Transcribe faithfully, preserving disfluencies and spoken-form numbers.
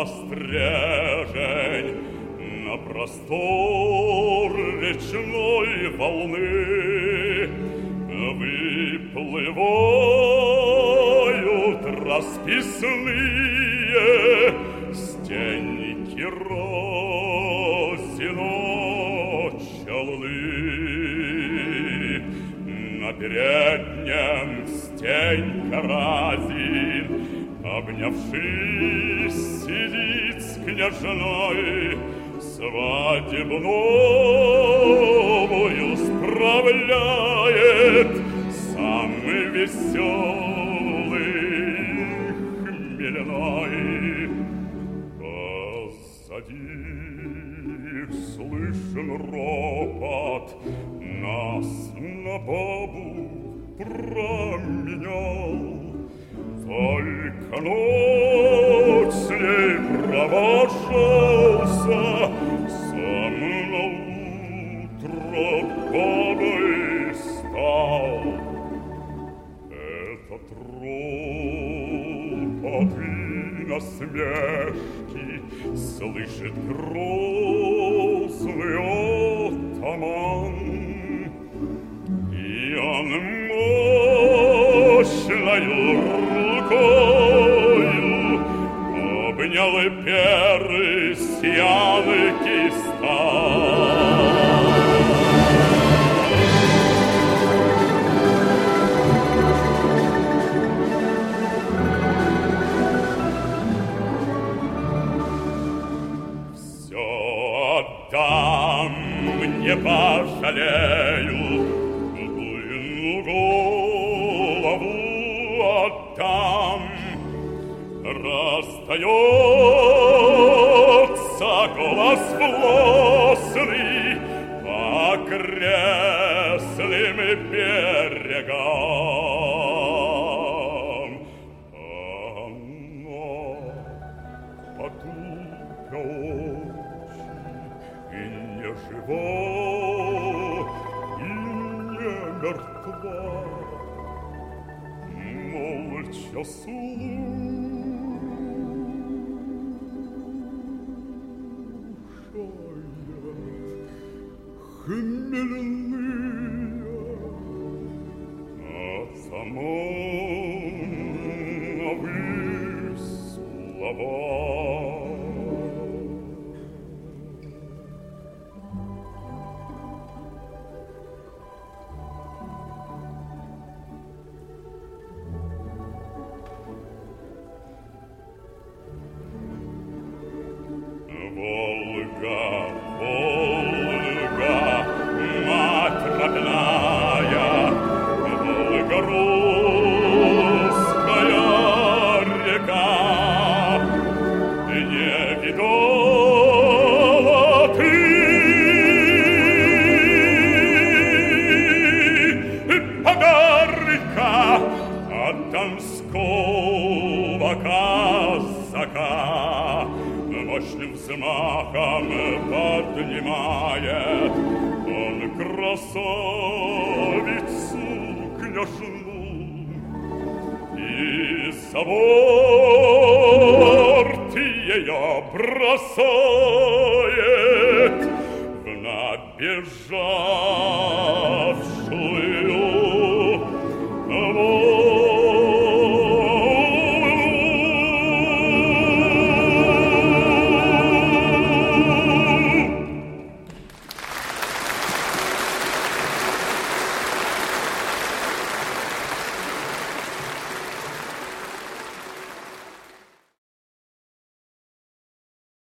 стрежень на простор речной волны выплывают расписные стеньки розино-челны. На переднем стенька разин, обнявшись, сидит с княжной, свадебную справляет самый веселый хмельной. Позади слышен ропот, нас на бабу променял. Только ночь с ней провожался, сам на утро бабой стал. Этот ропот и насмешки слышит грозный атаман, и он мощною рукою обнял перы сянки стан. Все отдам, не пожалею, голову отдам. Расстается голос властный по окрестным берегам. Она потупя очи и не жива, и не мертва, молча хмельные атамановы слова. Волга, Волга, мать родная, Волга русская река, не видала ты подарка от донского казака. Мощным взмахом поднимает он красавицу княжну и за борт ее бросает в набежавшую